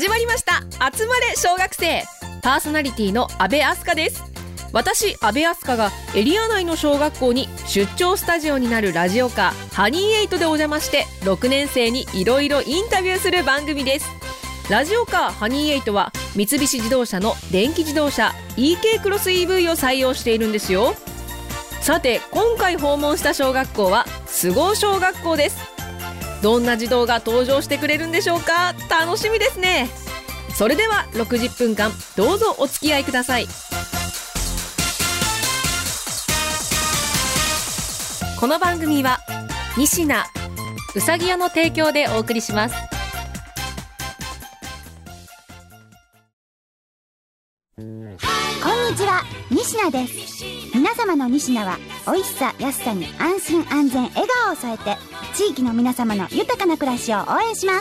始まりました。集まれ小学生、パーソナリティの阿部明日香です。私阿部明日香がエリア内の小学校に出張スタジオになるラジオカーハニーエイトでお邪魔して6年生にいろいろインタビューする番組です。ラジオカーハニーエイトは三菱自動車の電気自動車 EK クロス EV を採用しているんですよ。さて今回訪問した小学校は菅生小学校です。どんな児童が登場してくれるんでしょうか。楽しみですね。それでは60分間どうぞお付き合いください。この番組は西名うさぎ屋の提供でお送りします。 こんにちは、西名です。皆様の西名は美味しさ安さに安心安全笑顔を添えて地域の皆様の豊かな暮らしを応援します。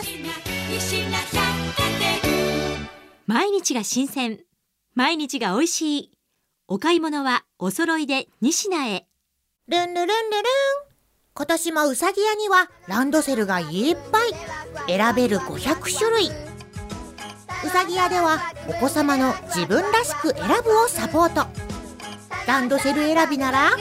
毎日が新鮮、毎日が美味しい。お買い物はお揃いで西名へ。 ルンルルンルルン。今年もうさぎ屋にはランドセルがいっぱい。選べる500種類。うさぎ屋ではお子様の自分らしく選ぶをサポート。ランドセル選びなら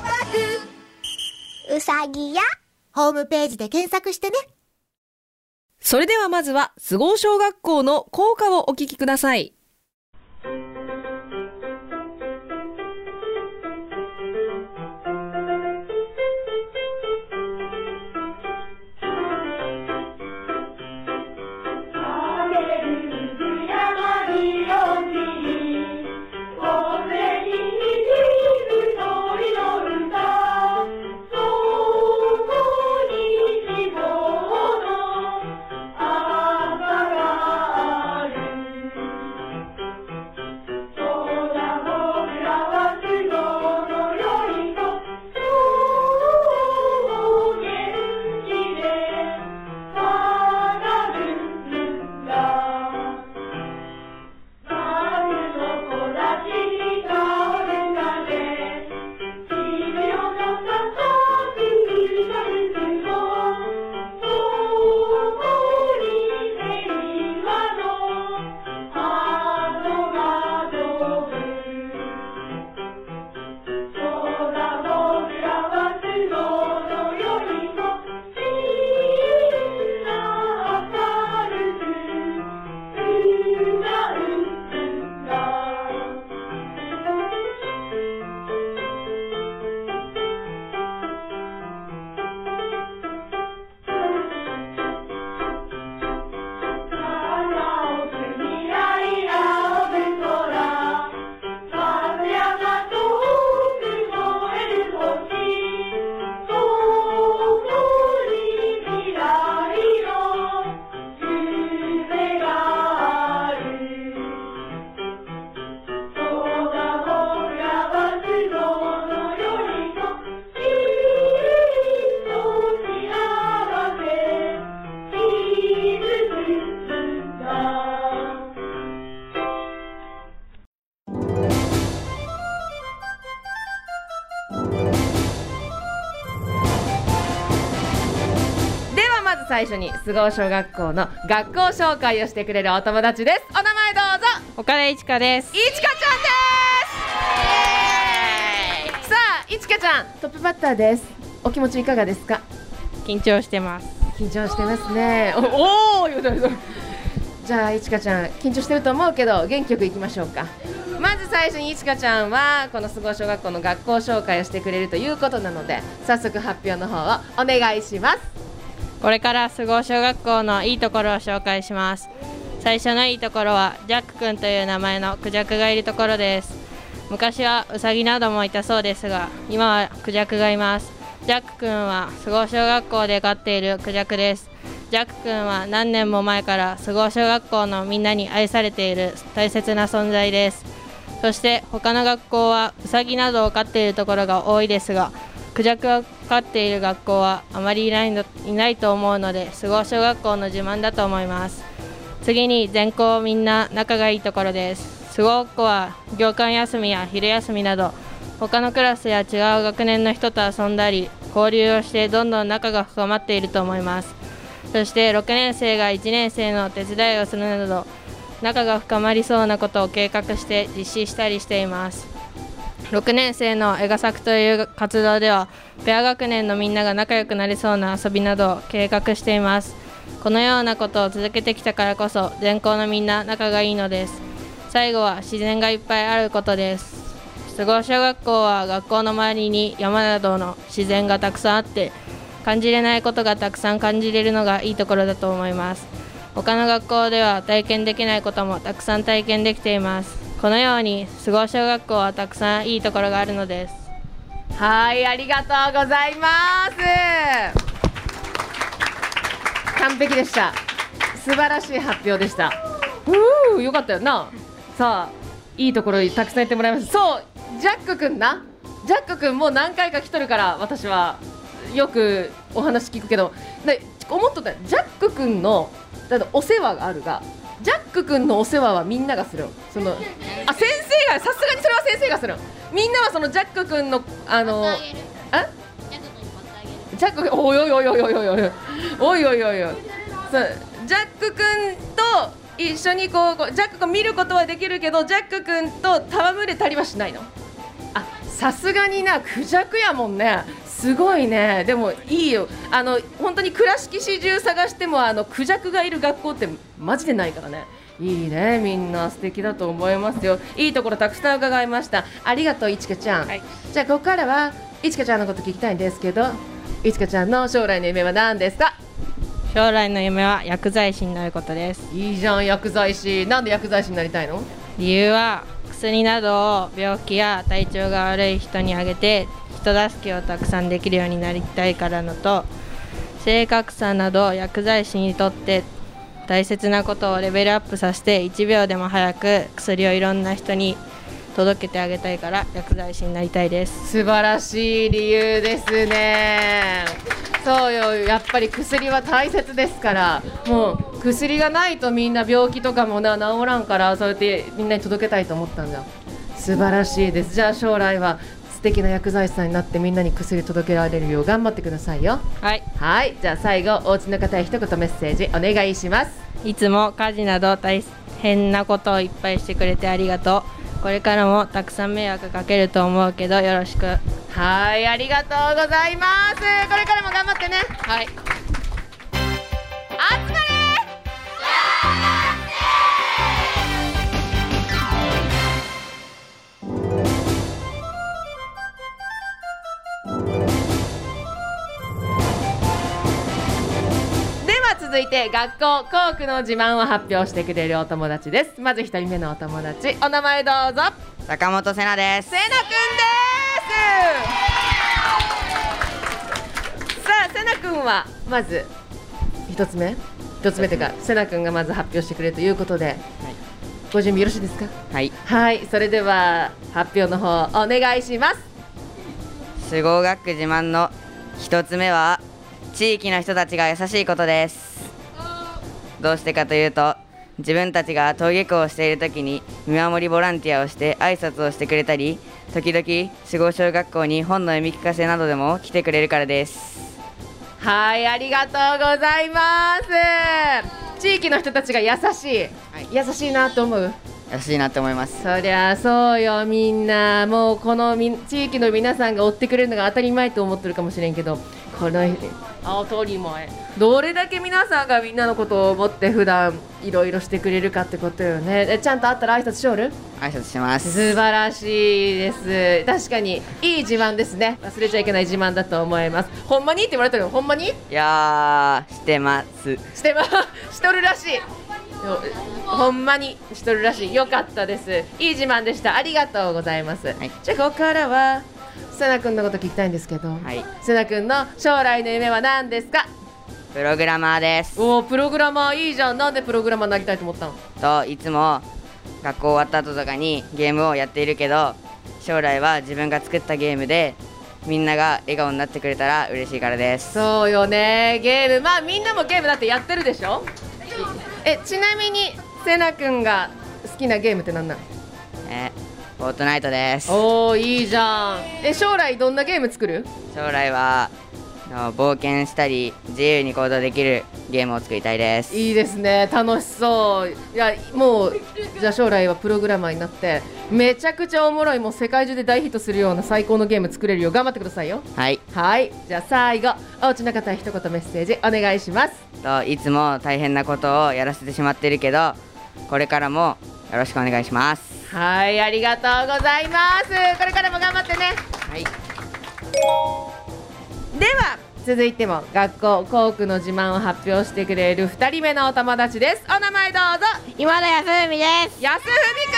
うさぎ屋ホームページで検索してね。 それではまずは菅生小学校の校歌をお聞きください。最初に菅生小学校の学校紹介をしてくれるお友達です。お名前どうぞ。 岡田いちかです。 いちかちゃんです。さあいちかちゃんトップバッターです。お気持ちいかがですか。 緊張してます。 緊張してますね。おーよだよだ。じゃあいちかちゃん緊張してると思うけど元気よくいきましょうか。まず最初にいちかちゃんはこの菅生小学校の学校紹介をしてくれるということなので早速発表の方をお願いします。 これから菅生小学校のいいところを紹介します。最初のいいところはジャックくんという名前のクジャクがいるところです。昔はウサギなどもいたそうですが今はクジャクがいます。ジャックくんは菅生小学校で飼っているクジャクです。ジャックくんは何年も前から菅生小学校のみんなに愛されている大切な存在です。そして他の学校はウサギなどを飼っているところが多いですがクジャクを飼っている学校はあまりいないと思うので菅生小学校の自慢だと思います。次に全校みんな仲がいいところです。菅生校は業間休みや昼休みなど他のクラスや違う学年の人と遊んだり交流をしてどんどん仲が深まっていると思います。 そして6年生が1年生の手伝いをするなど仲が深まりそうなことを計画して実施したりしています。6年生の絵画作という活動ではペア学年のみんなが仲良くなりそうな遊びなどを計画しています。このようなことを続けてきたからこそ全校のみんな仲がいいのです。最後は自然がいっぱいあることです。菅生小学校は学校の周りに山などの自然がたくさんあって感じれないことがたくさん感じれるのがいいところだと思います。他の学校では体験できないこともたくさん体験できています。このように菅生小学校はたくさんいいところがあるのです。 はい、ありがとうございます。完璧でした。素晴らしい発表でした。よかったよな。さあ、いいところにたくさん言ってもらいました。そう、ジャック君な。ジャック君も何回か来とるから私はよくお話聞くけど、で思っとった。ジャック君のだってお世話があるが、ジャック君のお世話はみんながする。その先生が、さすがにそれは先生がする。みんなはそのジャック君のジャック君、おいおいおいおいおいおいおいおいおいおいおい、ジャック君と一緒にこうジャック君見ることはできるけどジャック君と戯れたりはしないの。あ、さすがにな、クジャクやもんね。すごいね。でもいいよ。本当に倉敷市中探してもクジャクがいる学校ってマジでないからね。いいね、みんな素敵だと思いますよ。いいところたくさん伺いました。ありがとう、いちかちゃん。はい、じゃあここからはいちかちゃんのこと聞きたいんですけど、いちかちゃんの将来の夢は何ですか？ 将来の夢は薬剤師になることです。 いいじゃん、薬剤師。なんで薬剤師になりたいの？ 理由は薬などを病気や体調が悪い人にあげて人助けをたくさんできるようになりたいからのと、正確さなど薬剤師にとって大切なことをレベルアップさせて1秒でも早く薬をいろんな人に届けてあげたいから薬剤師になりたいです。 素晴らしい理由ですね。そうよ、やっぱり薬は大切ですから、もう薬がないとみんな病気とかも治らんから、そうやってみんなに届けたいと思ったんだ。素晴らしいです。じゃあ将来は素敵な薬剤師さんになってみんなに薬届けられるよう頑張ってくださいよ。 はい、 はい、じゃあ最後お家の方へ一言メッセージお願いします。 いつも家事など大変なことをいっぱいしてくれてありがとう。これからもたくさん迷惑かけると思うけどよろしく。 はい、ありがとうございます。これからも頑張ってね。はい、集まれ続いて学校校区の自慢を発表してくれるお友達です。まず1人目のお友達、お名前どうぞ。 坂本せなです。 せなくんです。さあ、せなくんはまず1つ目というか、せなくんがまず発表してくれるということで、はい、ご準備よろしいですか？ はい、 はい、それでは発表の方お願いします。 菅生学区自慢の1つ目は地域の人たちが優しいことです。どうしてかというと、自分たちが登下校をしているときに見守りボランティアをして挨拶をしてくれたり、時々菅生小学校に本の読み聞かせなどでも来てくれるからです。 はい、ありがとうございます。地域の人たちが優しい、優しいなと思う。 優しいなと思います。 そりゃそうよ。みんなもうこの地域の皆さんが追ってくれるのが当たり前と思ってるかもしれんけど、この当たり前、どれだけ皆さんがみんなのことを思って普段いろいろしてくれるかってことよね。ちゃんと会ったら挨拶しおる？ 挨拶します。 素晴らしいです。確かにいい自慢ですね。忘れちゃいけない自慢だと思います。ほんまにって言われてるの？ほんまに？ いやー、してます。 しとるらしい。ほんまにしとるらしい。よかったです。いい自慢でした。ありがとうございます。はい、じゃあここからはせなくんのこと聞きたいんですけど、はい、せなくんの将来の夢は何ですか？ プログラマーです。 おー、プログラマーいいじゃん。なんでプログラマーになりたいと思ったの？ と、いつも学校終わった後とかにゲームをやっているけど、将来は自分が作ったゲームでみんなが笑顔になってくれたら嬉しいからです。 そうよね、ゲーム、まあみんなもゲームだってやってるでしょ。ちなみにせなくんが好きなゲームって何なの？ フォートナイトです。 おー、いいじゃん。将来どんなゲーム作る？ 将来は冒険したり自由に行動できるゲームを作りたいです。 いいですね、楽しそう。いやもうじゃあ将来はプログラマーになってめちゃくちゃおもろい、もう世界中で大ヒットするような最高のゲーム作れるよう頑張ってくださいよ。 はいはい、じゃあ最後おうちの方一言メッセージお願いします。 いつも大変なことをやらせてしまってるけどこれからもよろしくお願いします。 はい、ありがとうございます。これからも頑張ってね。 はい、 では続いても学校校区の自慢を発表してくれる2人目のお友達です。お名前どうぞ。 今田康文です。 安文く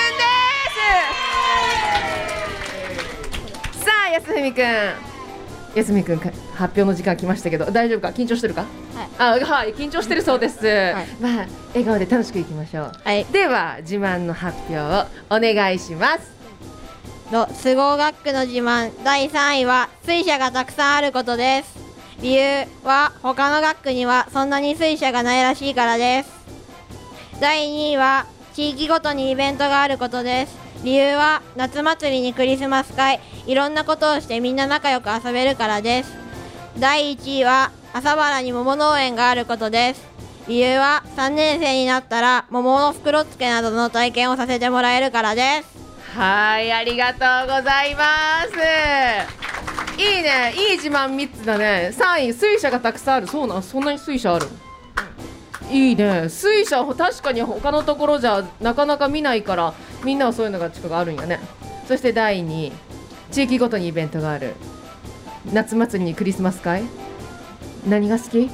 んです。さあ安文くん、安文くん発表の時間来ましたけど大丈夫か、緊張してるか。はい、緊張してるそうです、まあ笑顔で楽しくいきましょう。では自慢の発表をお願いします。 スゴ学区の自慢第3位は水車がたくさんあることです。理由は他の学区にはそんなに水車がないらしいからです。第2位は地域ごとにイベントがあることです。理由は夏祭りにクリスマス会、いろんなことをしてみんな仲良く遊べるからです。第1位は朝原に桃農園があることです。理由は3年生になったら桃の袋付けなどの体験をさせてもらえるからです。 はい、ありがとうございます。いいね、いい自慢3つだね。3位水車がたくさんある。そうなん、そんなに水車ある。いいね、水車確かに他のところじゃなかなか見ないからみんなはそういうのが近くあるんやね。そして第2位地域ごとにイベントがある。夏祭りにクリスマス会、何が好き？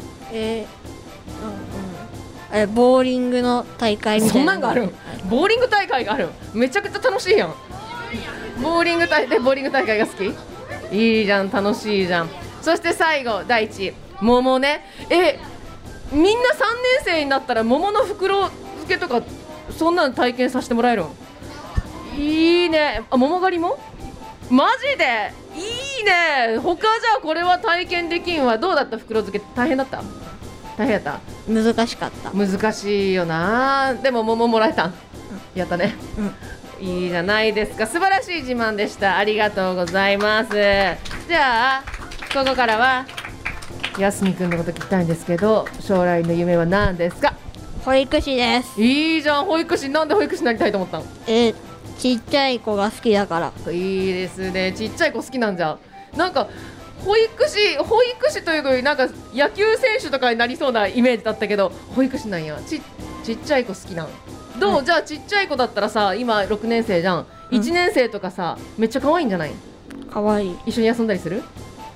ボーリングの大会みたいな。 そんなんがあるん？ボーリング大会がある。めちゃくちゃ楽しいやん。ボーリング大会が好き？いいじゃん、楽しいじゃん。そして最後第1位桃ね。みんな3年生になったら桃の袋漬けとかそんなの体験させてもらえるん？いいね。桃狩りもマジでいいね。他じゃこれは体験できんわ。どうだった？袋漬け大変だった？大変やった？ 難しかった。難しいよな。でも桃もらえたん？やったね、いいじゃないですか。素晴らしい自慢でした。ありがとうございます。じゃあここからは安見くんのこと聞きたいんですけど、将来の夢は何ですか？ 保育士です。 いいじゃん、保育士。なんで保育士になりたいと思ったの？ ちっちゃい子が好きだから。 いいですね、ちっちゃい子好きなんじゃ。なんか保育士というのになんか野球選手とかになりそうなイメージだったけど保育士なんや。ちっちゃい子好きなんどう？じゃあちっちゃい子だったらさ、今6年生じゃん、1年生とかさめっちゃ可愛いんじゃない？ 可愛い。 一緒に遊んだりする？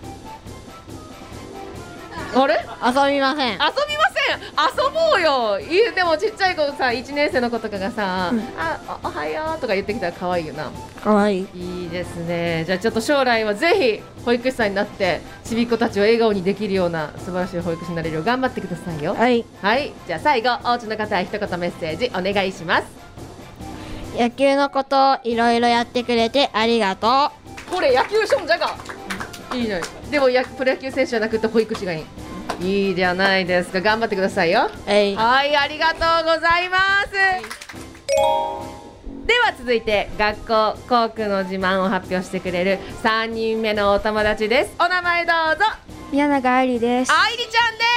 あれ？ 遊びません。 遊ぼうよ。でもちっちゃい子さ、1年生の子とかがさ、おはようとか言ってきたら可愛いよな。 可愛い。 いいですね。じゃあちょっと将来はぜひ保育士さんになってちびっ子たちを笑顔にできるような素晴らしい保育士になれるよう頑張ってくださいよ。はい、じゃあ最後おうちの方へ一言メッセージお願いします。 野球のことをいろいろやってくれてありがとう。これ野球少女がいいね。でもプロ野球選手じゃなくて保育士がいい。いいじゃないですか。頑張ってくださいよ。はい、ありがとうございます。では続いて学校校区の自慢を発表してくれる3人目のお友達です。お名前どうぞ。 宮永愛理です。 愛理ちゃんです。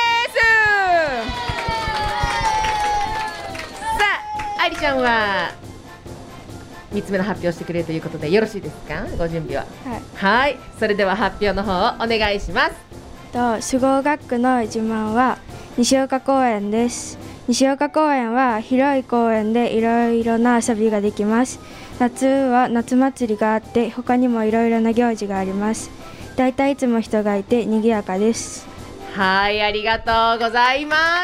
さあ愛理ちゃんは3つ目の発表してくれるということでよろしいですか？ご準備は。はい、それでは発表の方をお願いします。 スゴ学区の自慢は西岡公園です。西岡公園は広い公園でいろいろな遊びができます。夏は夏祭りがあって他にもいろいろな行事があります。だいたいいつも人がいて賑やかです。 はい、ありがとうございます。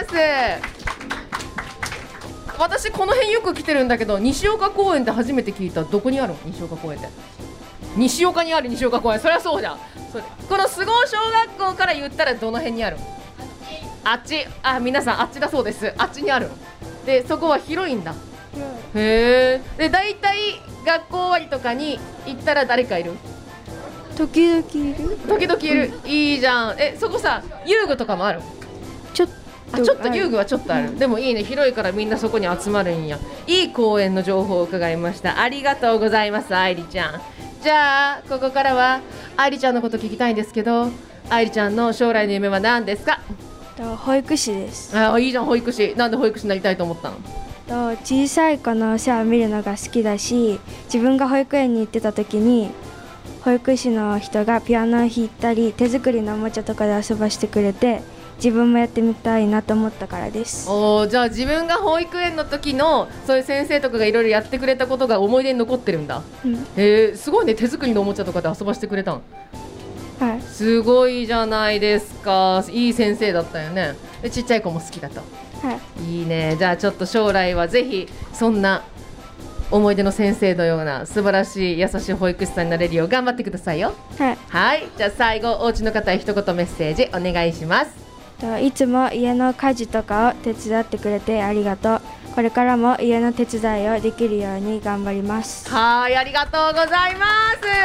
私この辺よく来てるんだけど西岡公園って初めて聞いた。どこにあるの？西岡公園って西岡にある西岡公園。そりゃそうじゃん。この菅生小学校から言ったらどの辺にある？あっち。皆さんあっちだそうです。あっちにある。でそこは広いんだ。へえ。でだいたい学校終わりとかに行ったら誰かいる？ 時々いる。 時々いる。いいじゃん。そこさ遊具とかもある？ちょっと遊具はちょっとある。でもいいね、広いからみんなそこに集まるんや。いい公園の情報を伺いました。ありがとうございます愛理ちゃん。じゃあここからは愛理ちゃんのこと聞きたいんですけど、 愛理ちゃんの将来の夢は何ですか？ 保育士です。 いいじゃん、保育士。なんで保育士になりたいと思ったの？ 小さい子のお世話を見るのが好きだし、自分が保育園に行ってた時に保育士の人がピアノを弾いたり手作りのおもちゃとかで遊ばしてくれて、自分もやってみたいなと思ったからです。 じゃあ自分が保育園の時のそういう先生とかがいろいろやってくれたことが思い出に残ってるんだ。すごいね。手作りのおもちゃとかで遊ばしてくれたの？ はい。 すごいじゃないですか。いい先生だったよね。でちっちゃい子も好きだと。 はい。 いいね。じゃあちょっと将来はぜひそんな思い出の先生のような素晴らしい優しい保育士さんになれるよう頑張ってくださいよ。 はい。 はい。じゃあ最後お家の方へ一言メッセージお願いします。 いつも家の家事とかを手伝ってくれてありがとう。これからも家の手伝いをできるように頑張ります。 はい、ありがとうございます。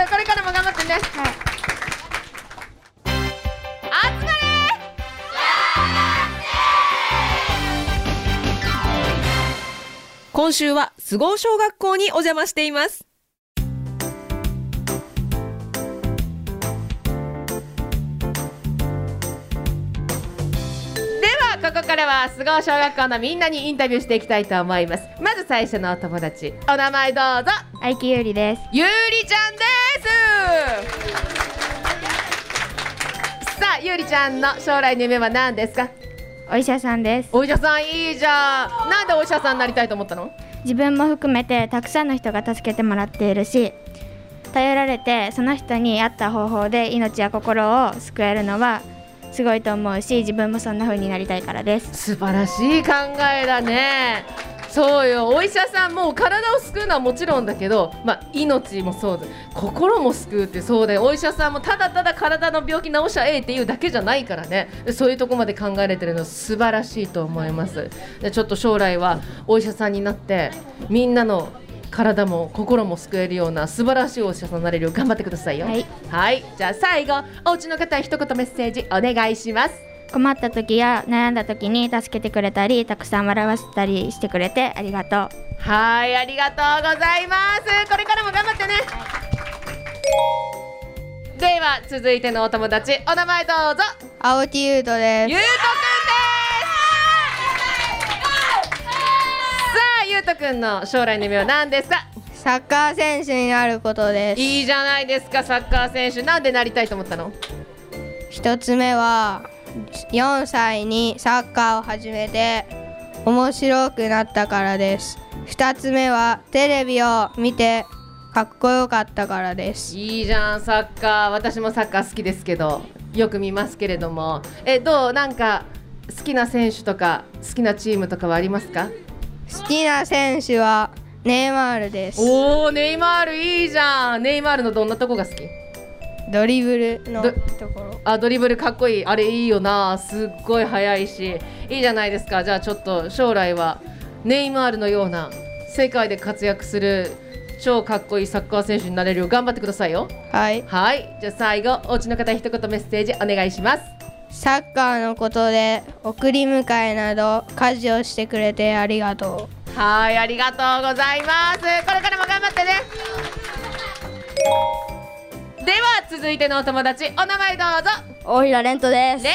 これからも頑張ってね。はい。集まれ。今週は菅生小学校にお邪魔しています。ここからは菅生小学校のみんなにインタビューしていきたいと思います。まず最初のお友達、お名前どうぞ。 愛希ゆりです。 ゆりちゃんです。さあ、ゆりちゃんの将来の夢は何ですか？ お医者さんです。 お医者さん、いいじゃん。なんでお医者さんになりたいと思ったの？ 自分も含めてたくさんの人が助けてもらっているし、頼られてその人に合った方法で命や心を救えるのはすごいと思うし、自分もそんな風になりたいからです。 素晴らしい考えだね。そうよ、お医者さんも体を救うのはもちろんだけど、命もそうだ、心も救うってそうだよ。お医者さんもただただ体の病気治しゃええっていうだけじゃないからね。そういうとこまで考えれてるの素晴らしいと思います。でちょっと将来はお医者さんになってみんなの体も心も救えるような素晴らしいお医者さんになれるよう頑張ってくださいよ。 はい、 はい、じゃあ最後お家の方へ一言メッセージお願いします。 困った時や悩んだ時に助けてくれたり、たくさん笑わせたりしてくれてありがとう。 はい、ありがとうございます。これからも頑張ってね。では続いてのお友達、お名前どうぞ。 青木優斗です。 優斗くんです。さあ、優斗くんの将来の夢は何ですか？ サッカー選手になることです。 いいじゃないですか、サッカー選手。なんでなりたいと思ったの？ 一つ目は4歳にサッカーを始めて面白くなったからです。2つ目はテレビを見てかっこよかったからです。 いいじゃん、サッカー。私もサッカー好きですけどよく見ますけれども、どう？なんか好きな選手とか好きなチームとかはありますか？ 好きな選手はネイマールです。 おー、ネイマールいいじゃん。ネイマールのどんなとこが好き？ ドリブルのところ。 ドリブルかっこいい。あれいいよな。すっごい速いしいいじゃないですか。じゃあちょっと将来はネイマールのような世界で活躍する超かっこいいサッカー選手になれるよう頑張ってくださいよ。 はいはい、じゃあ最後お家の方一言メッセージお願いします。 サッカーのことで送り迎えなど家事をしてくれてありがとう。はい、ありがとうございます。これからも頑張ってね。では続いてのお友達、お名前どうぞ。 大平蓮斗です。 蓮斗くんです。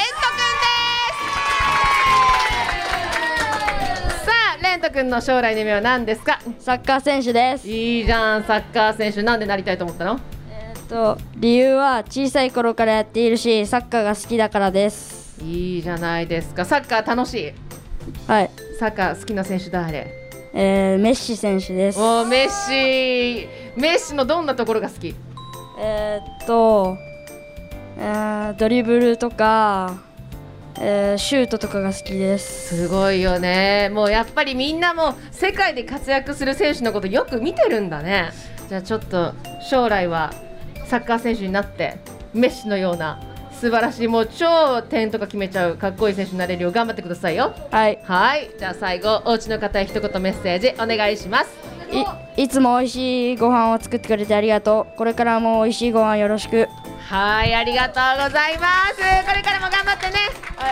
さあ、蓮斗くんの将来の夢は何ですか？ サッカー選手です。 いいじゃん、サッカー選手。なんでなりたいと思ったの？ 理由は小さい頃からやっているし、サッカーが好きだからです。 いいじゃないですか。サッカー楽しい？ はい。 サッカー好きな選手誰？ メッシ選手です。 おー、メッシのどんなところが好き？ ドリブルとか、シュートとかが好きです。 すごいよね。もうやっぱりみんなも世界で活躍する選手のことよく見てるんだね。じゃあちょっと将来はサッカー選手になってメッシのような素晴らしい、もう超点とか決めちゃうかっこいい選手になれるよう頑張ってくださいよ。 はい、 はい、じゃあ最後お家の方へ一言メッセージお願いします。 いつも美味しいご飯を作ってくれてありがとう。これからも美味しいご飯よろしく。 はい、ありがとうございます。これからも頑張ってね。はい、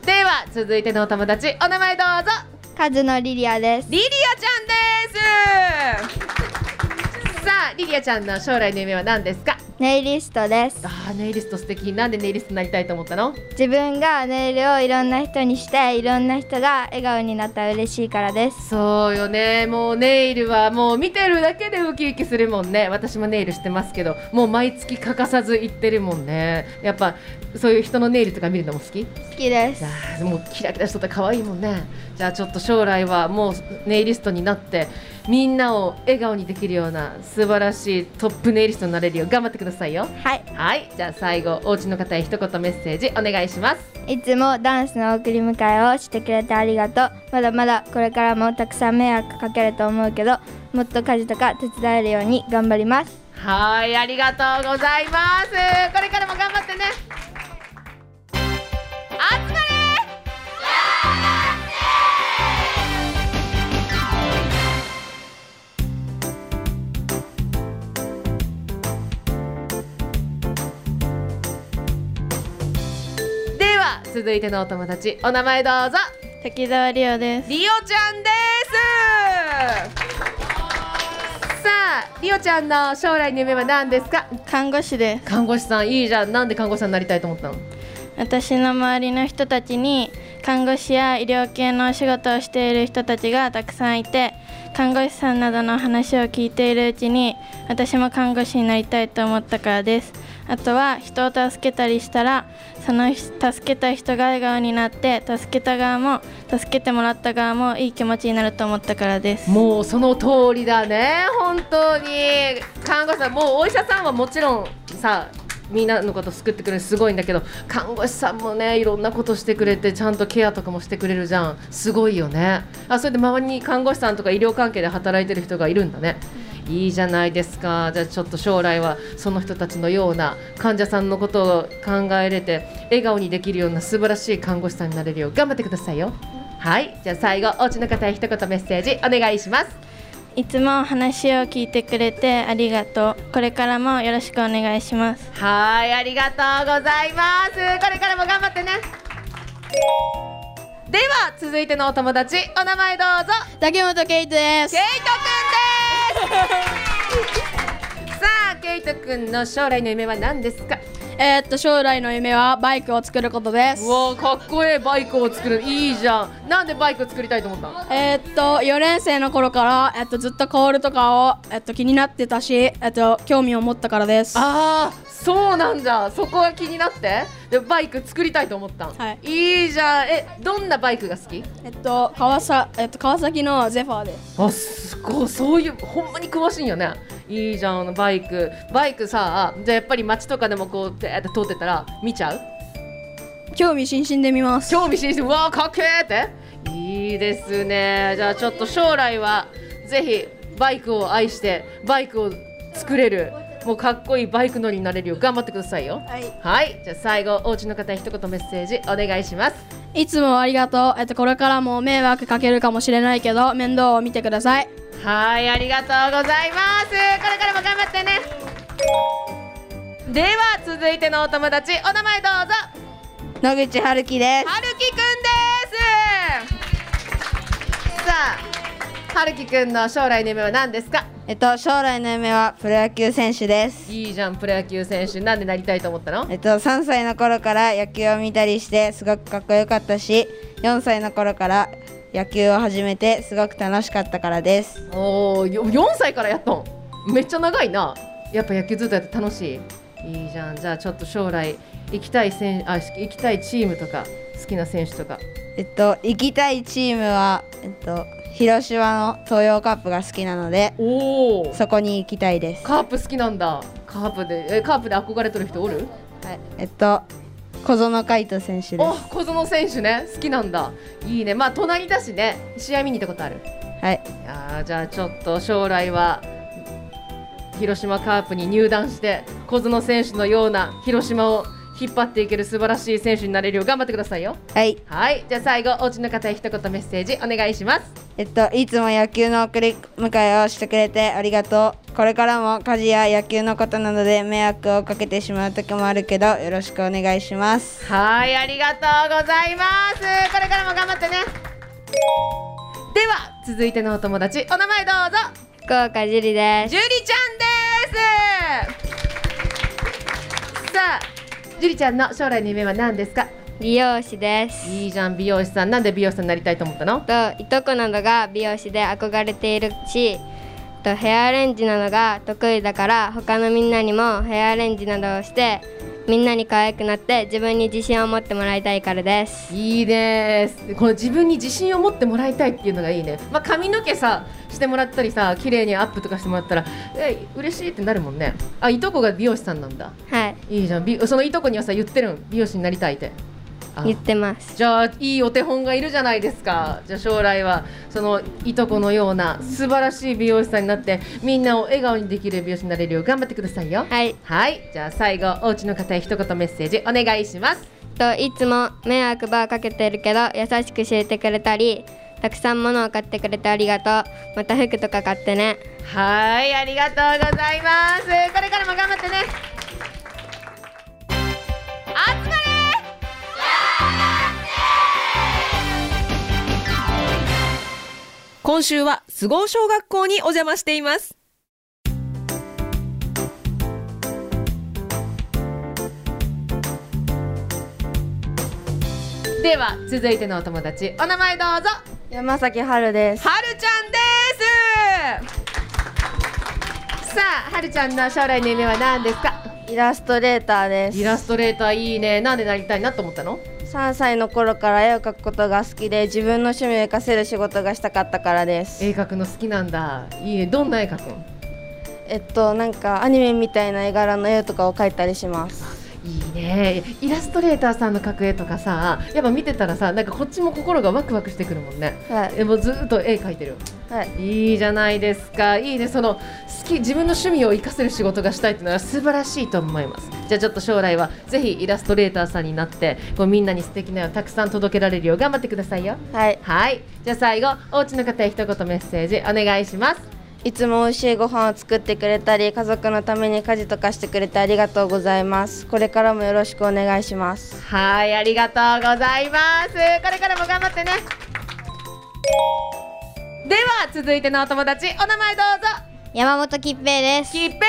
では続いてのお友達、お名前どうぞ。 カズのリリアです。 リリアちゃんです。さあ、リリアちゃんの将来の夢は何ですか？ ネイリストです。 ネイリスト素敵。なんでネイリストになりたいと思ったの？ 自分がネイルをいろんな人にしていろんな人が笑顔になったら嬉しいからです。 そうよね。もうネイルはもう見てるだけでウキウキするもんね。私もネイルしてますけど、もう毎月欠かさず行ってるもんね。やっぱそういう人のネイルとか見るのも好き？ 好きです。 もうキラキラしとって可愛いもんね。じゃあちょっと将来はもうネイリストになってみんなを笑顔にできるような素晴らしいトップネイリストになれるよう頑張ってくださいよ。 はい、 はい、じゃあ最後お家の方へ一言メッセージお願いします。 いつもダンスの送り迎えをしてくれてありがとう。まだまだこれからもたくさん迷惑かけると思うけど、もっと家事とか手伝えるように頑張ります。 はい、ありがとうございます。これからも頑張ってね。集まれ続いてのお友達、お名前どうぞ。 滝沢リオです。 リオちゃんです。さあ、リオちゃんの将来の夢は何ですか？ 看護師です。 看護師さん、いいじゃん。なんで看護師さんになりたいと思ったの？ 私の周りの人たちに看護師や医療系のお仕事をしている人たちがたくさんいて、看護師さんなどの話を聞いているうちに私も看護師になりたいと思ったからです。あとは人を助けたりしたら、その助けた人が笑顔になって、助けた側も助けてもらった側もいい気持ちになると思ったからです。 もうその通りだね。本当に看護師さん、もうお医者さんはもちろんさ、みんなのこと救ってくれるすごいんだけど、看護師さんもね、いろんなことしてくれてちゃんとケアとかもしてくれるじゃん。すごいよね。それで周りに看護師さんとか医療関係で働いてる人がいるんだね。いいじゃないですか。じゃあちょっと将来はその人たちのような患者さんのことを考えれて笑顔にできるような素晴らしい看護師さんになれるよう頑張ってくださいよ。はい、じゃあ最後お家の方へ一言メッセージお願いします。 いつも話を聞いてくれてありがとう。これからもよろしくお願いします。 はい、ありがとうございます。これからも頑張ってね。では続いてのお友達、お名前どうぞ。 竹本ケイトです。 ケイトくんですさあ、ケイトくんの将来の夢は何ですか？ 将来の夢はバイクを作ることです。 うわ、かっこいい。バイクを作る、いいじゃん。なんでバイクを作りたいと思ったの ？4年生の頃から、ずっとコールとかを、気になってたし、興味を持ったからです。 ああ、そうなんだ。そこが気になってでバイク作りたいと思ったん。 はい、 いいじゃん。どんなバイクが好き？ 川崎のゼファーです。 あ、すごい。そういうほんまに詳しいんよね。いいじゃん。バイクさ、じゃあやっぱり街とかでもこう通ってたら見ちゃう？ 興味津々で見ます。 興味津々。うわー、かっけーって。いいですね。じゃあちょっと将来はぜひバイクを愛してバイクを作れる、もうかっこいいバイク乗りになれるよう頑張ってくださいよ。 はい、 はい、じゃあ最後お家の方に一言メッセージお願いします。 いつもありがとう。これからも迷惑かけるかもしれないけど面倒を見てください。 はい、ありがとうございます。これからも頑張ってね。では続いてのお友達、お名前どうぞ。 野口春樹です。 春樹くんです。さあ、春樹くんの将来の夢は何ですか？ 将来の夢はプロ野球選手です。 いいじゃん。プロ野球選手、なんでなりたいと思ったの ？3歳の頃から野球を見たりしてすごくかっこよかったし、4歳の頃から野球を始めてすごく楽しかったからです。 おー、4歳からやったん？めっちゃ長いな。やっぱ野球ずっとやって楽しい？いいじゃん。じゃあちょっと将来行きたいチームとか好きな選手とか。 行きたいチームは広島の東洋カップが好きなので、そこに行きたいです。 カープ好きなんだ。カープで憧れてる人おる？ はい、小園海斗選手です。 小園選手ね、好きなんだ。いいね。まあ隣だしね。試合見に行ったことある？ はい。 じゃあちょっと将来は広島カープに入団して小園選手のような広島を引っ張っていける素晴らしい選手になれるよう頑張ってくださいよ。 はい。 はい。じゃあ最後お家の方へ一言メッセージお願いします。 いつも野球の送り迎えをしてくれてありがとう。これからも家事や野球のことなどで迷惑をかけてしまう時もあるけどよろしくお願いします。 はい、ありがとうございます。これからも頑張ってね。では続いてのお友達、お名前どうぞ。 福岡樹里です。 樹里ちゃんです。 ジュリちゃんの将来の夢は何ですか？ 美容師です。 いいじゃん、美容師さん。なんで美容師さんになりたいと思ったの？ いとこなどが美容師で憧れているし、ヘアアレンジなどが得意だから他のみんなにもヘアアレンジなどをしてみんなに可愛くなって自分に自信を持ってもらいたいからです。 いいです。この自分に自信を持ってもらいたいっていうのがいいね。髪の毛さしてもらったりさ、綺麗にアップとかしてもらったら嬉しいってなるもんね。いとこが美容師さんなんだ。 はい。 いいじゃん。そのいとこにはさ言ってるん、美容師になりたいって。 言ってます。 じゃあいいお手本がいるじゃないですか。じゃあ将来はそのいとこのような素晴らしい美容師さんになってみんなを笑顔にできる美容師になれるよう頑張ってくださいよ。 はい、 はい。じゃあ最後お家の方へ一言メッセージお願いします。 いつも迷惑ばかけてるけど優しく教えてくれたりたくさん物を買ってくれてありがとう。また服とか買ってね。 はい、ありがとうございます。これからも頑張ってね。集まれ今週は菅生小学校にお邪魔しています。では続いてのお友達、お名前どうぞ。 山崎春です。 春ちゃんです。さあ、春ちゃんの将来の夢は何ですか？ イラストレーターです。 イラストレーターいいね。なんでなりたいなと思ったの ？3歳の頃から絵を描くことが好きで自分の趣味を生かせる仕事がしたかったからです。 絵描くの好きなんだ。いいね。どんな絵描くの？ なんかアニメみたいな絵柄の絵とかを描いたりします。 いいね。イラストレーターさんの描く絵とかさ、やっぱ見てたらさ、なんかこっちも心がワクワクしてくるもんね。 はい。 もうずっと絵描いてる。 はい。 いいじゃないですか。いいね。その自分の趣味を生かせる仕事がしたいっていうのは素晴らしいと思います。じゃあちょっと将来はぜひイラストレーターさんになってみんなに素敵な絵をたくさん届けられるよう頑張ってくださいよ。 はい。 はい。じゃあ最後お家の方へ一言メッセージお願いします。 いつも美味しいご飯を作ってくれたり家族のために家事とかしてくれてありがとうございます。これからもよろしくお願いします。 はい、ありがとうございます。これからも頑張ってね。では続いてのお友達、お名前どうぞ。 山本吉平です。 吉平くんです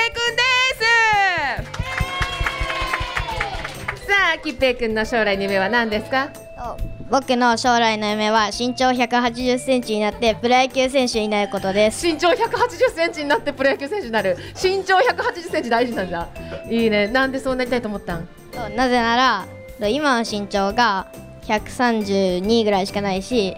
。さあ、吉平くんの将来の夢は何ですか？ 僕の将来の夢は身長180センチになってプロ野球選手になることです。 身長180センチになってプロ野球選手になる。身長180センチ大事なんだ。いいね。なんでそうなりたいと思ったん？ なぜなら今の身長が132ぐらいしかないし、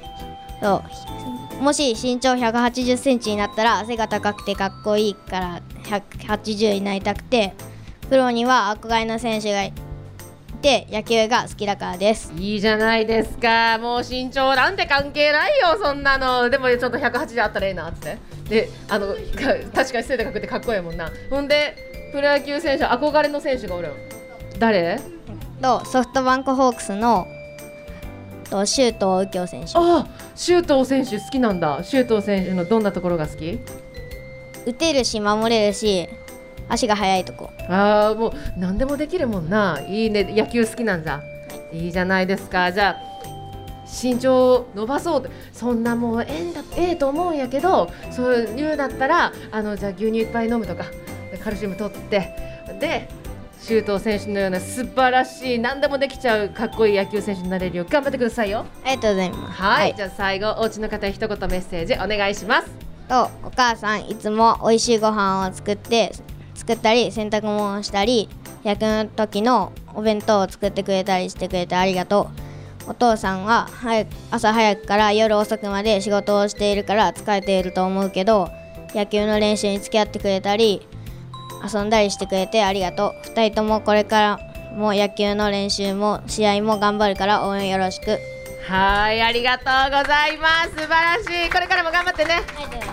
もし身長180センチになったら背が高くてかっこいいから180になりたくて、プロには憧れの選手がいて野球が好きだからです。 いいじゃないですか。もう身長なんて関係ないよそんなの。でもちょっと180あったらええなって。で確かに背高くてかっこいいもんな。ほんでプロ野球選手憧れの選手がおるん。誰？ ソフトバンクホークスの周東佑京選手。 あ、周東選手好きなんだ。周東選手のどんなところが好き？ 打てるし守れるし足が速いとこ。 ああ、もう何でもできるもんな。いいね。野球好きなんだ。いいじゃないですか。じゃあ身長を伸ばそうって、そんなもうええと思うんやけど、そういうだったらじゃあ牛乳いっぱい飲むとかカルシウム取ってで周東選手のような素晴らしい何でもできちゃうかっこいい野球選手になれるよう頑張ってくださいよ。 ありがとうございます。 はい、じゃあ最後お家の方へ一言メッセージお願いします。 お母さんいつも美味しいご飯を作ったり洗濯物をしたり焼くの時のお弁当を作ってくれたりしてくれてありがとう。お父さんは朝早くから夜遅くまで仕事をしているから疲れていると思うけど野球の練習に付き合ってくれたり遊んだりしてくれてありがとう。2人ともこれからも野球の練習も試合も頑張るから応援よろしく。 はい、ありがとうございます。素晴らしい。これからも頑張ってね。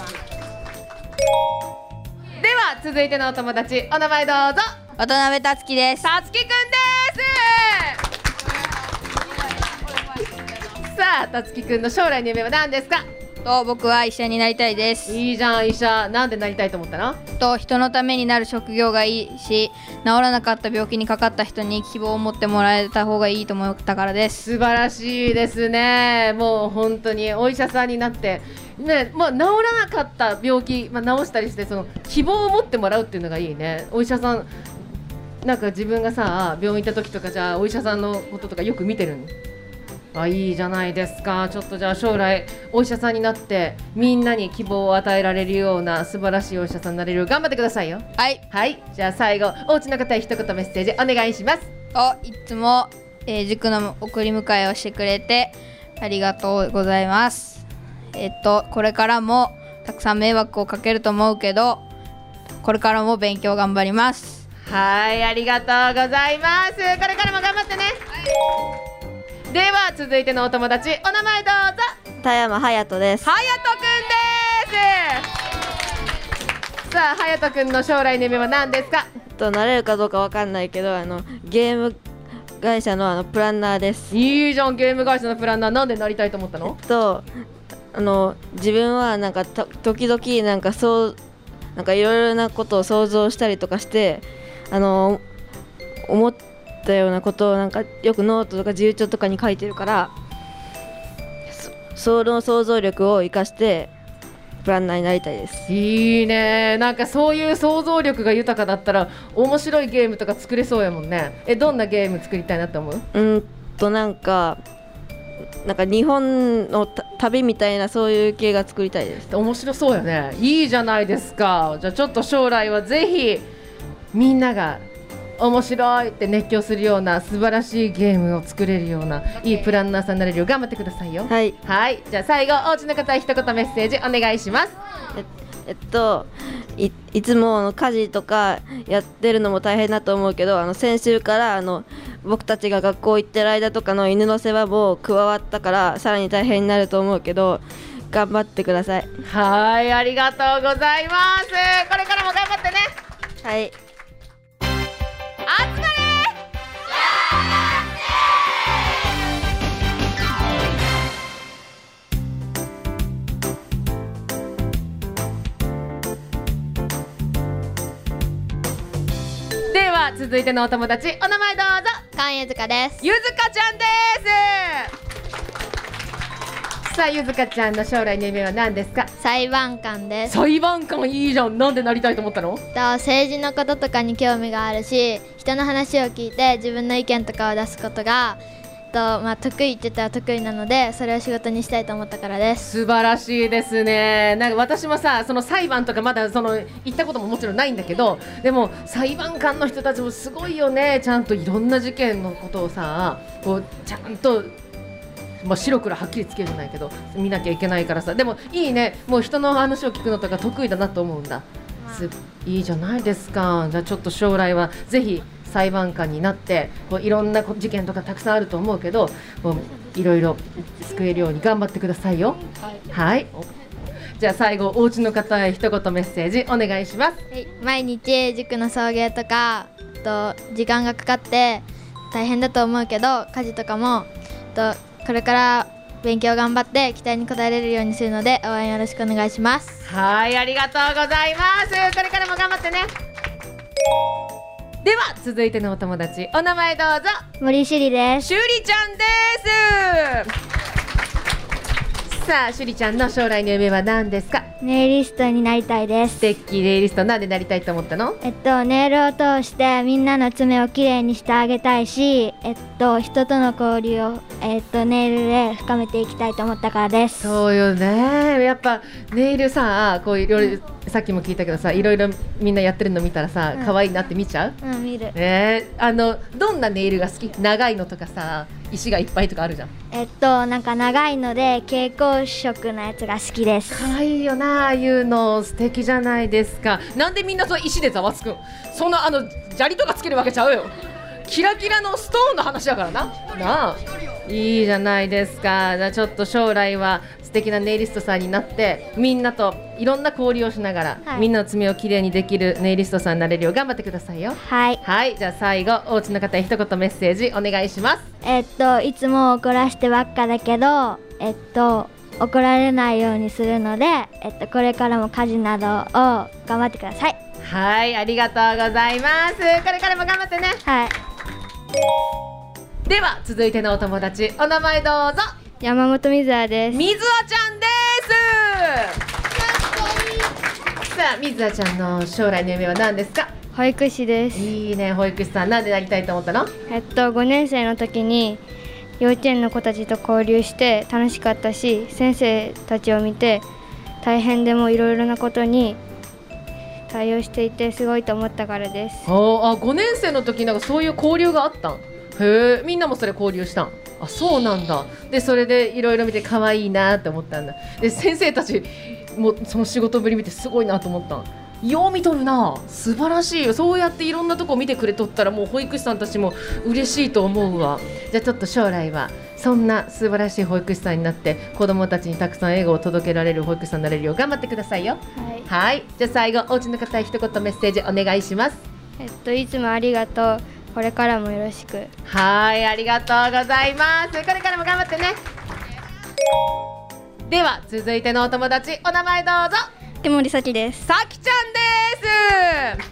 では続いてのお友達、お名前どうぞ。 渡辺達樹です。 達樹くんです。さあ、達樹くんの将来の夢は何ですか？ 僕は医者になりたいです。 いいじゃん、医者。なんでなりたいと思ったの？ 人のためになる職業がいいし、治らなかった病気にかかった人に希望を持ってもらえた方がいいと思ったからです。 素晴らしいですね。もう本当にお医者さんになってね、治らなかった病気、治したりしてその希望を持ってもらうっていうのがいいね。お医者さんなんか自分がさ病院行った時とかじゃあお医者さんのこととかよく見てるの？いいじゃないですか。ちょっとじゃあ将来お医者さんになってみんなに希望を与えられるような素晴らしいお医者さんになれるよう頑張ってくださいよ。 はいはい。じゃあ最後お家の方へ一言メッセージお願いします。 いつも、塾の送り迎えをしてくれてありがとうございます。これからもたくさん迷惑をかけると思うけどこれからも勉強頑張ります。 はい、ありがとうございます。これからも頑張ってね。では続いてのお友達お名前どうぞ。 田山隼人です。 隼人くんです。さあ隼人くんの将来の夢は何ですか？ なれるかどうかわかんないけどゲーム会社のプランナーです。 いいじゃん、ゲーム会社のプランナー。なんでなりたいと思ったの？ 自分は時々そういろいろなことを想像したりとかして思ったようなことをよくノートとか自由帳とかに書いてるからその想像力を生かしてプランナーになりたいです。 いいね。そういう想像力が豊かだったら面白いゲームとか作れそうやもんね。どんなゲーム作りたいなって思う？ 日本の旅みたいなそういう系が作りたいです。 面白そうやね。いいじゃないですか。じゃあちょっと将来はぜひみんなが面白いって熱狂するような素晴らしいゲームを作れるようないいプランナーさんになれるよう頑張ってくださいよ。 はい、 はい。じゃあ最後お家の方一言メッセージお願いします。 いつも家事とかやってるのも大変だと思うけど先週から僕たちが学校行ってる間とかの犬の世話も加わったからさらに大変になると思うけど頑張ってください。 はい、ありがとうございます。これからも頑張ってね。 はい。 集まれでは続いてのお友達お名前どうぞ。 菅ゆずかです。 ゆずかちゃんです。さあゆずかちゃんの将来の夢は何ですか？ 裁判官です。 裁判官いいじゃん。なんでなりたいと思ったの？ 政治のこととかに興味があるし人の話を聞いて自分の意見とかを出すことが得意って言ったら得意なのでそれを仕事にしたいと思ったからです。 素晴らしいですね。私もさその裁判とかまだ行ったことももちろんないんだけどでも裁判官の人たちもすごいよね。ちゃんといろんな事件のことをさちゃんと白黒はっきりつけるじゃないけど見なきゃいけないからさ。でもいいね。もう人の話を聞くのとか得意だなと思うんだ。いいじゃないですか。じゃあちょっと将来はぜひ裁判官になっていろんな事件とかたくさんあると思うけどいろいろ救えるように頑張ってくださいよ。はい、じゃあ最後お家の方へ一言メッセージお願いします。 はい、毎日塾の送迎とか時間がかかって大変だと思うけど家事とかもこれから勉強頑張って期待に応えれるようにするので応援よろしくお願いします。 はい、ありがとうございます。これからも頑張ってね。では続いてのお友達お名前どうぞ。 森しりです。 しゅりちゃんです。さあしゅりちゃんの将来の夢は何ですか？ ネイリストになりたいです。 素敵。ネイリストなんでなりたいと思ったの？ ネイルを通してみんなの爪をきれいにしてあげたいし人との交流をネイルで深めていきたいと思ったからです。 そうよね。やっぱネイルさいろいろさっきも聞いたけどさいろいろみんなやってるの見たらさ可愛いなって見ちゃう？ 見る。 どんなネイルが好き？長いのとかさ石がいっぱいとかあるじゃん。 長いので蛍光色のやつが好きです。 可愛いよなああいうの。素敵じゃないですか。なんでみんな石でざわつくん？そんな砂利とかつけるわけちゃうよ。キラキラのストーンの話だからなあ。いいじゃないですか。じゃあちょっと将来は素敵なネイリストさんになってみんなといろんな交流をしながら、みんなの爪をきれいにできるネイリストさんになれるよう頑張ってくださいよ。 はい、 はい。じゃあ最後お家の方へ一言メッセージお願いします。 いつも怒らしてばっかだけど怒られないようにするのでこれからも家事などを頑張ってください。 はい、ありがとうございます。これからも頑張ってね。 はい。 では続いてのお友達お名前どうぞ。 山本みずあです。 みずあちゃんです。さあみずあちゃんの将来の夢は何ですか？ 保育士です。 いいね、保育士さん。なんでなりたいと思ったの？ 5年生の時に幼稚園の子たちと交流して楽しかったし、先生たちを見て大変でもいろいろなことに対応していてすごいと思ったからです。 5年生の時なんかそういう交流があったん？へえ、みんなもそれ交流したん？あ、そうなんだ。でそれでいろいろ見て可愛いなって思ったんだ。で先生たちもその仕事ぶり見てすごいなと思ったん。よう見とるな、素晴らしいよ。そうやっていろんなとこ見てくれとったらもう保育士さんたちも嬉しいと思うわ。じゃあちょっと将来はそんな素晴らしい保育士さんになって子どもたちにたくさん笑顔を届けられる保育士さんになれるよう頑張ってくださいよ。はい、じゃあ最後お家の方へ一言メッセージお願いします。 いつもありがとう。これからもよろしく。 はい、ありがとうございます。これからも頑張ってね。では続いてのお友達、お名前どうぞ。 手森咲です。 さきちゃんです。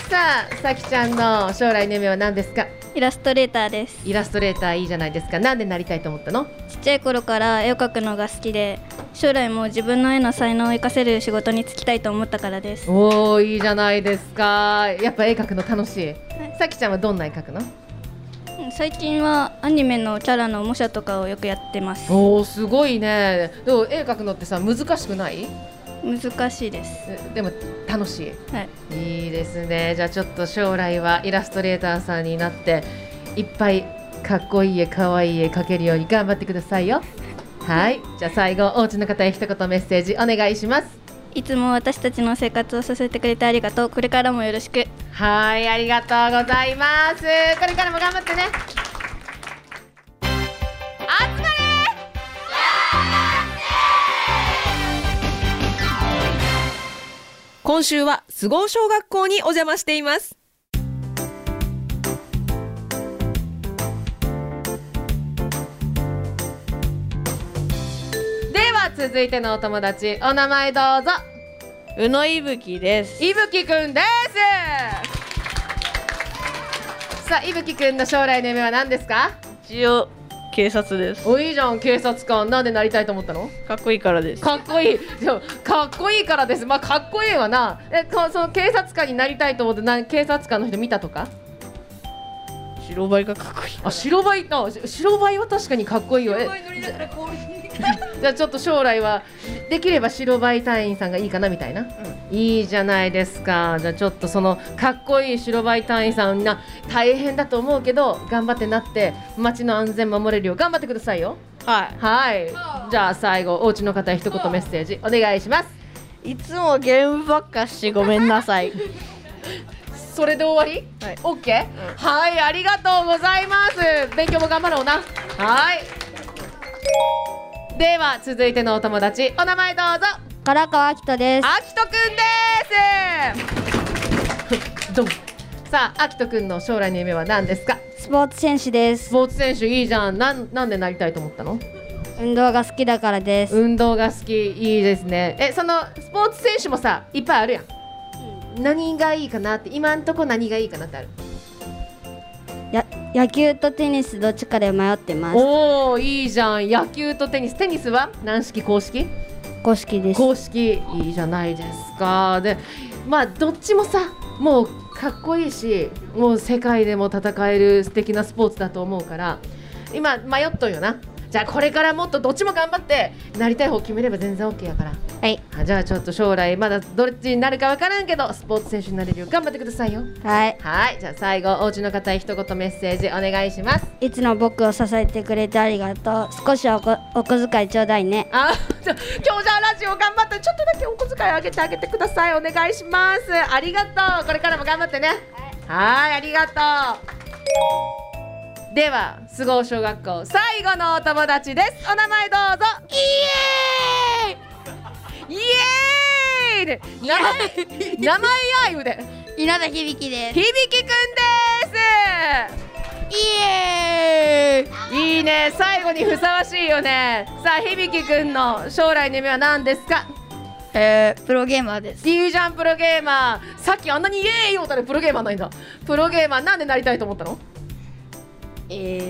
さあ、さきちゃんの将来の夢は何ですか？ イラストレーターです。 イラストレーターいいじゃないですか。なんでなりたいと思ったの？ ちっちゃい頃から絵を描くのが好きで、将来も自分の絵の才能を生かせる仕事に就きたいと思ったからです。 おー、いいじゃないですか。やっぱ絵描くの楽しい。さきちゃんはどんな絵描くの？ 最近はアニメのキャラの模写とかをよくやってます。 おー、すごいね。でも絵描くのってさ、難しくない？ 難しいです。 でも楽しい。 はい。 いいですね。じゃあちょっと将来はイラストレーターさんになっていっぱいかっこいい絵、かわいい絵描けるように頑張ってくださいよ。はい。じゃあ最後お家の方へ一言メッセージお願いします。 いつも私たちの生活をさせてくれてありがとう。これからもよろしく。 はい、ありがとうございます。これからも頑張ってね。集まれ！今週は菅生小学校にお邪魔しています。では続いてのお友達、お名前どうぞ。 宇野いぶきです。 いぶきくんです。さあ、いぶきくんの将来の夢は何ですか？ 一応警察です。 お、いいじゃん、警察官。なんでなりたいと思ったの？ かっこいいからです。 かっこいい。でもかっこいいからです。まあかっこいいわな。その警察官になりたいと思って警察官の人見たとか？ 白バイがかっこいい。 あ、白バイは確かにかっこいいよ。じゃあちょっと将来はできれば白バイ隊員さんがいいかなみたいな、いいじゃないですか。じゃあちょっとそのかっこいい白バイ隊員さんが大変だと思うけど頑張ってなって街の安全守れるよう頑張ってくださいよ。はい、じゃあ最後お家の方へ一言メッセージお願いします。 いつもゲームばっかしごめんなさい。 それで終わり？はい、オッケー。はい、ありがとうございます。勉強も頑張ろうな。はい。では続いてのお友達、お名前どうぞ。 唐川明人です。 あきとくんですどうさあ、あきとくんの将来の夢は何ですか？ スポーツ選手です。 スポーツ選手いいじゃん。なんでなりたいと思ったの？ 運動が好きだからです。 運動が好き、いいですね。そのスポーツ選手もさいっぱいあるやん、何がいいかなって、今んとこ何がいいかなってある？ 野球とテニスどっちかで迷ってます。 おー、いいじゃん。野球とテニス。テニスは軟式公式？ 公式です。 公式、いいじゃないですか。でまあどっちもさもうかっこいいし、もう世界でも戦える素敵なスポーツだと思うから今迷っとんよな。じゃあこれからもっとどっちも頑張ってなりたい方決めれば全然 OK やから。 はい。 じゃあちょっと将来まだどっちになるか分からんけどスポーツ選手になれるよう頑張ってくださいよ。 はい。 はい。じゃあ最後お家の方へ一言メッセージお願いします。 いつも僕を支えてくれてありがとう。少しお小遣いちょうだいね。 今日じゃあラジオ頑張ってちょっとだけお小遣いあげてください。お願いします。ありがとう。これからも頑張ってね。はい、ありがとう。では菅生小学校最後のお友達です。お名前どうぞ。イエーイで名前やいうで稲田響です。 響くんです。イエーイ。いいね、最後にふさわしいよね。さあ響くんの将来の夢は何ですか？ プロゲーマーです。 いいじゃん、プロゲーマー。さっきあんなにイエーイ言うたらプロゲーマーないんだ。プロゲーマーなんでなりたいと思ったの 6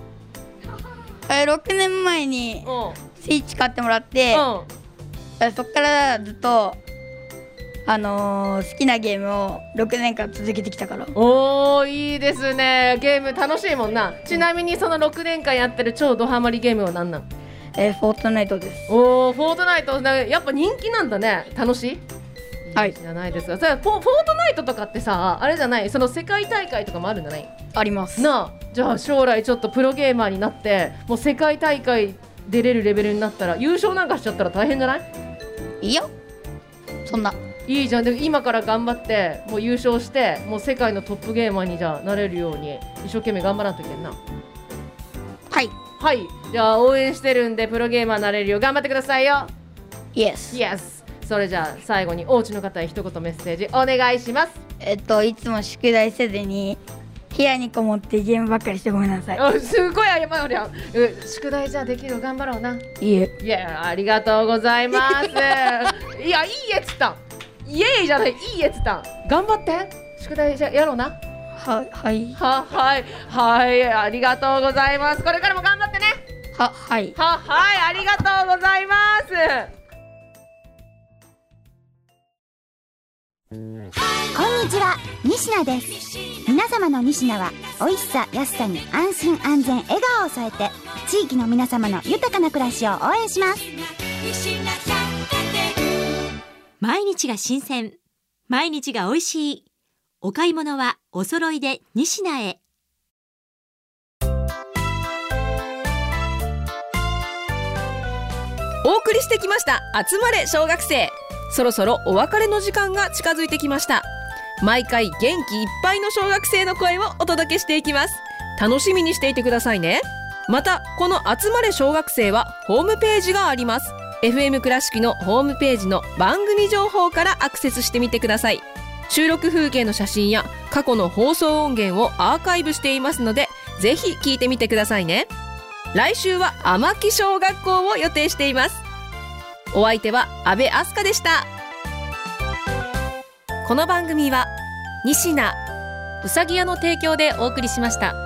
年前にスイッチ買ってもらって、そっからずっと好きなゲームを6年間続けてきたから。 おー、いいですね。ゲーム楽しいもんな。ちなみにその6年間やってる超ドハマりゲームは何なの？ フォートナイトです。 おー、フォートナイトやっぱ人気なんだね。楽しい？ はい。 じゃないですか。フォートナイトとかってさ、あれじゃない、その世界大会とかもあるんじゃない？ あります。 なあ、じゃあ将来ちょっとプロゲーマーになってもう世界大会出れるレベルになったら優勝なんかしちゃったら大変じゃない？ いいよ、そんな。 いいじゃん。で今から頑張ってもう優勝してもう世界のトップゲーマーにじゃあなれるように一生懸命頑張らんといけんな。 はいはい、じゃあ応援してるんでプロゲーマーになれるよう頑張ってくださいよ。 イエス。 イエス。それじゃあ最後にお家の方へ一言メッセージお願いします。 いつも宿題せずに部屋にこもってゲームばっかりしてごめんなさい。 すごい謝るやん。宿題じゃあできるよ、頑張ろうな。 いえ。 いや、ありがとうございますいや、いいえっつったん。イエーイじゃない、いいえっつったん。頑張って宿題じゃやろうな。 はいはい、ありがとうございます。これからも頑張ってね。 はい、 ありがとうございます。 こんにちは、西名です。皆様の西名は美味しさ、安さに安心安全、笑顔を添えて地域の皆様の豊かな暮らしを応援します。 毎日が新鮮、毎日が美味しい。お買い物はお揃いで西名へ。 お送りしてきました集まれ小学生。そろそろお別れの時間が近づいてきました。毎回元気いっぱいの小学生の声をお届けしていきます。楽しみにしていてくださいね。またこの集まれ小学生はホームページがあります。 FM 倉敷のホームページの番組情報からアクセスしてみてください。収録風景の写真や過去の放送音源をアーカイブしていますのでぜひ聞いてみてくださいね。来週は天城小学校を予定しています。お相手は阿部明日香でした。この番組は西名うさぎ屋の提供でお送りしました。